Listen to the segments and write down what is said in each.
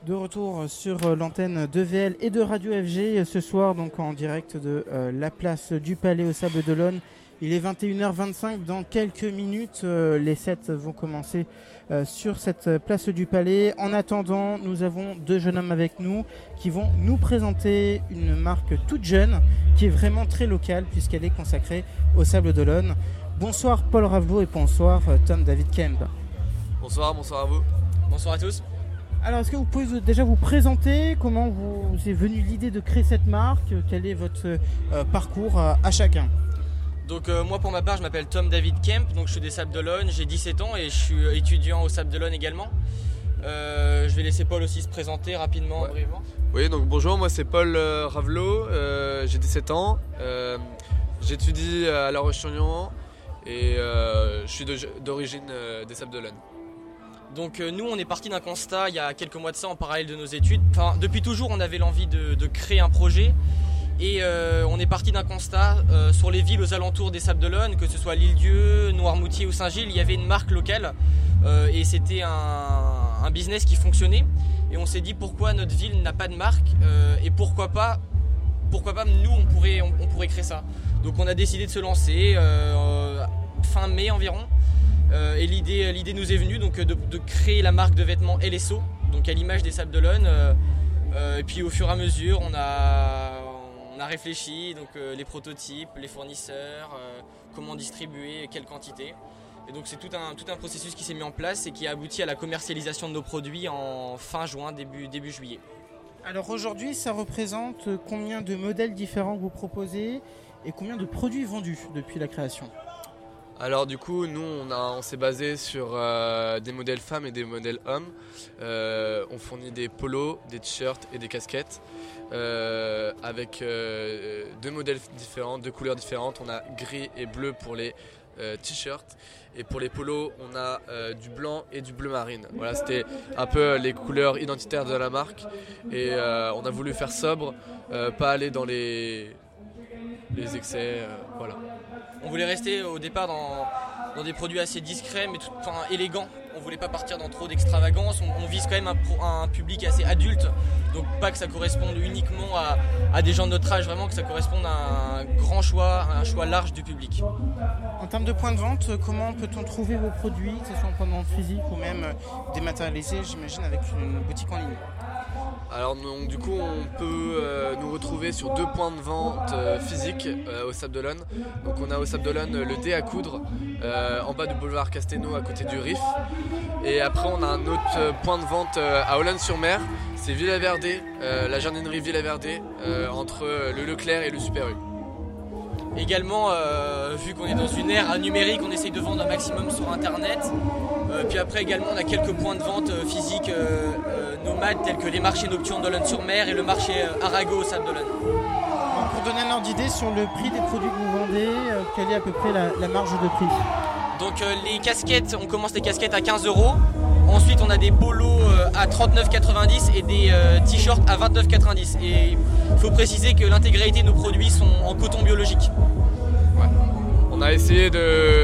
De retour sur l'antenne de VL et de Radio FG ce soir, donc en direct de la place du Palais au Sables d'Olonne. Il est 21h25, dans quelques minutes, les sets vont commencer sur cette place du Palais. En attendant, nous avons deux jeunes hommes avec nous qui vont nous présenter une marque toute jeune qui est vraiment très locale puisqu'elle est consacrée au Sables d'Olonne. Bonsoir Paul Ravelot et bonsoir Tom David Kemp. Bonsoir à vous. Bonsoir à tous. Alors, est-ce que vous pouvez déjà vous présenter? Comment vous est venue l'idée de créer cette marque? Quel est votre parcours à chacun? Donc moi pour ma part je m'appelle Tom David Kemp, donc je suis des Sables d'Olonne, j'ai 17 ans et je suis étudiant au Sables d'Olonne également. Je vais laisser Paul aussi se présenter rapidement, brièvement. Oui, donc bonjour, moi c'est Paul Ravelot, j'ai 17 ans, j'étudie à La Roche-sur-Yon et je suis d'origine des Sables d'Olonne. Donc nous on est parti d'un constat il y a quelques mois de ça en parallèle de nos études. Enfin depuis toujours on avait l'envie de créer un projet. Et on est parti d'un constat sur les villes aux alentours des Sables d'Olonne, que ce soit l'Île-Dieu, Noirmoutier ou Saint-Gilles, il y avait une marque locale et c'était un business qui fonctionnait. Et on s'est dit pourquoi notre ville n'a pas de marque et pourquoi pas nous on pourrait créer ça. Donc on a décidé de se lancer fin mai environ et l'idée nous est venue donc de créer la marque de vêtements LSO, donc à l'image des Sables d'Olonne. Et puis au fur et à mesure on a réfléchi, donc les prototypes, les fournisseurs, comment distribuer, quelle quantité. Et donc c'est tout un processus qui s'est mis en place et qui a abouti à la commercialisation de nos produits en fin juin, début juillet. Alors aujourd'hui, ça représente combien de modèles différents que vous proposez et combien de produits vendus depuis la création? Alors du coup, nous on s'est basé sur des modèles femmes et des modèles hommes. On fournit des polos, des t-shirts et des casquettes avec deux modèles différents, deux couleurs différentes. On a gris et bleu pour les t-shirts et pour les polos on a du blanc et du bleu marine. Voilà, c'était un peu les couleurs identitaires de la marque et on a voulu faire sobre, pas aller dans les excès, voilà. On voulait rester au départ dans des produits assez discrets mais élégants. On voulait pas partir dans trop d'extravagance. On vise quand même un public assez adulte, donc pas que ça corresponde uniquement à des gens de notre âge, vraiment que ça corresponde à un grand choix, un choix large du public. En termes de points de vente, comment peut-on trouver vos produits, que ce soit en point de vente physique ou même dématérialisé, j'imagine, avec une boutique en ligne? Alors donc, du coup on peut nous retrouver sur deux points de vente physiques au Sables d'Olonne. Donc on a au Sables d'Olonne le Dé à coudre en bas du boulevard Casténo à côté du RIF. Et après on a un autre point de vente à Olonne-sur-Mer, c'est Villaverdé, la jardinerie Villaverdé entre le Leclerc et le Super U. Également, vu qu'on est dans une ère numérique, on essaye de vendre un maximum sur internet. Puis après également on a quelques points de vente physiques nomades tels que les marchés nocturnes d'Olonne-sur-Mer et le marché Arago au Sables d'Olonne. Pour donner un ordre d'idée sur le prix des produits que vous vendez, quelle est à peu près la marge de prix? Donc les casquettes, on commence les casquettes à 15 €. Ensuite on a des polos à 39,90 et des t-shirts à 29,90. Et il faut préciser que l'intégralité de nos produits sont en coton biologique. Ouais. On a essayé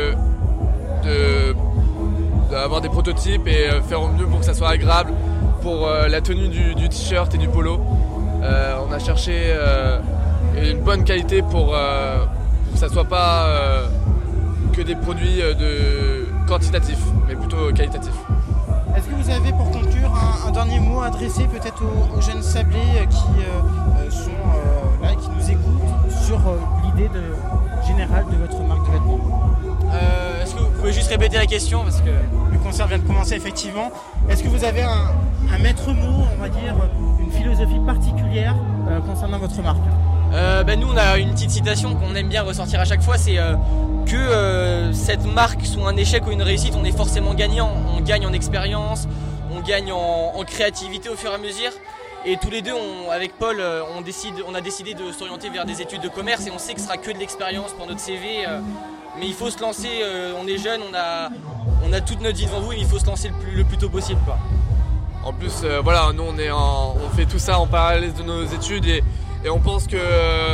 d'avoir des prototypes et faire au mieux pour que ça soit agréable pour la tenue du t-shirt et du polo. On a cherché une bonne qualité pour que ça soit pas que des produits quantitatifs mais plutôt qualitatifs. Est-ce que vous avez pour conclure un dernier mot à adresser peut-être aux jeunes sablés qui sont là et qui nous écoutent sur l'idée générale de votre marque de vêtements? Est-ce que vous pouvez juste répéter la question parce que le concert vient de commencer effectivement. Est-ce que vous avez un maître mot, on va dire, une philosophie particulière concernant votre marque? Nous on a une petite citation qu'on aime bien ressortir à chaque fois, c'est que cette marque soit un échec ou une réussite, on est forcément gagnant. On gagne en expérience, on gagne en créativité au fur et à mesure. Et tous les deux, avec Paul, on a décidé de s'orienter vers des études de commerce et on sait que ce sera que de l'expérience pour notre CV. Mais il faut se lancer, on est jeune, on a toute notre vie devant vous et il faut se lancer le plus tôt possible, quoi. En plus, voilà, nous on fait tout ça en parallèle de nos études et on pense que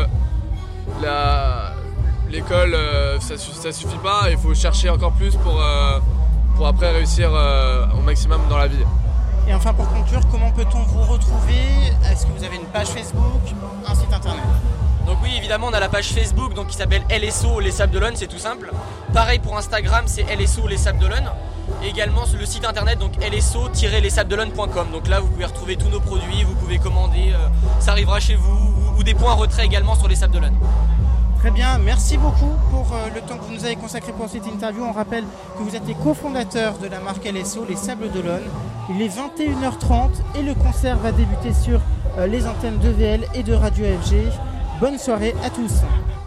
l'école ça suffit pas, il faut chercher encore plus pour après réussir au maximum dans la vie. Et enfin pour conclure, comment peut-on vous retrouver? Est-ce que vous avez une page Facebook, un site internet? Donc oui, évidemment, on a la page Facebook donc, qui s'appelle LSO Les Sables d'Olonne, c'est tout simple. Pareil pour Instagram, c'est LSO Les Sables d'Olonne. Et également le site internet, donc lso-lessablesdolonne.com. Donc là, vous pouvez retrouver tous nos produits, vous pouvez commander, ça arrivera chez vous, ou des points retrait également sur les Sables d'Olonne. Très bien, merci beaucoup pour le temps que vous nous avez consacré pour cette interview. On rappelle que vous êtes les cofondateurs de la marque LSO, les Sables d'Olonne. Il est 21h30 et le concert va débuter sur les antennes de VL et de Radio FG. Bonne soirée à tous.